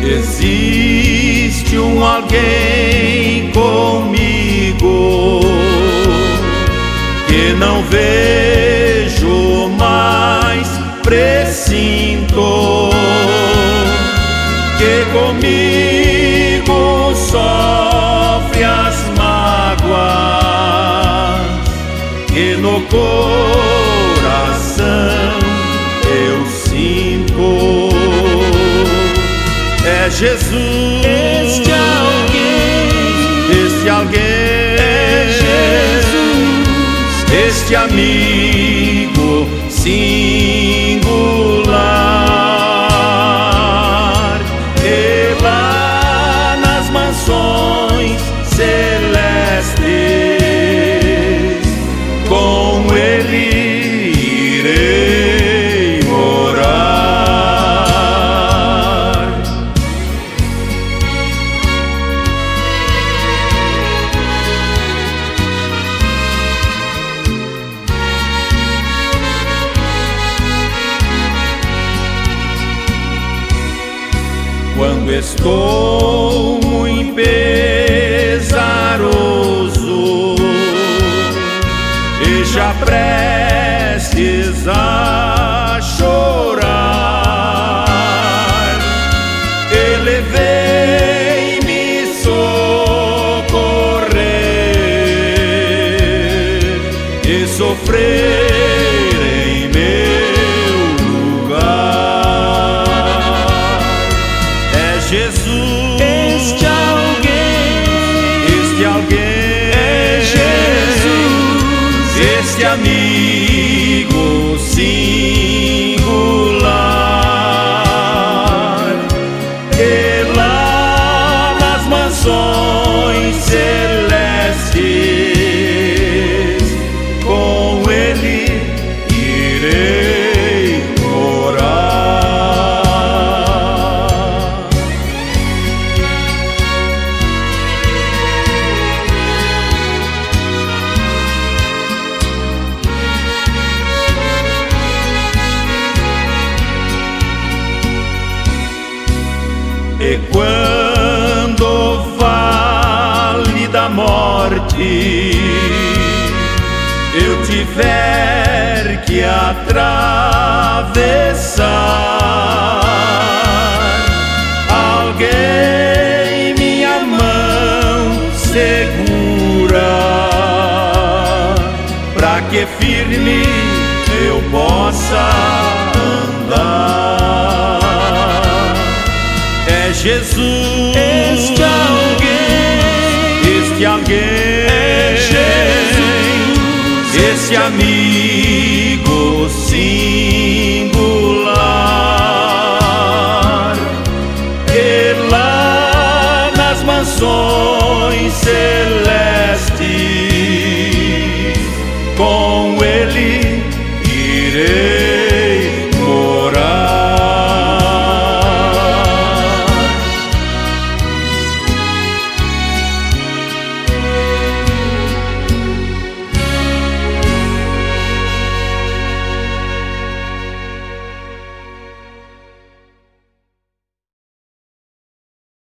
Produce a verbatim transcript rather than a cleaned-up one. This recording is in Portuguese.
Existe um alguém comigo que não vejo, mas presinto que comigo sofre as mágoas que no coração eu sinto. É Jesus, este alguém, este alguém, é Jesus, este amigo singular, e lá nas mansões celestes com ele irei morar. Quando estou muito pesaroso e já prestes a chorar, Ele vem me socorrer e sofrer em meu lugar. É Jesus, este alguém, este alguém, é Jesus, este amigo singular, e lá nas mansões celestes com ele irei morar. E quando o vale da morte eu tiver que atravessar, alguém minha mão segura, pra que firme eu possa andar. É Jesus, este alguém, este alguém, é Jesus, esse amigo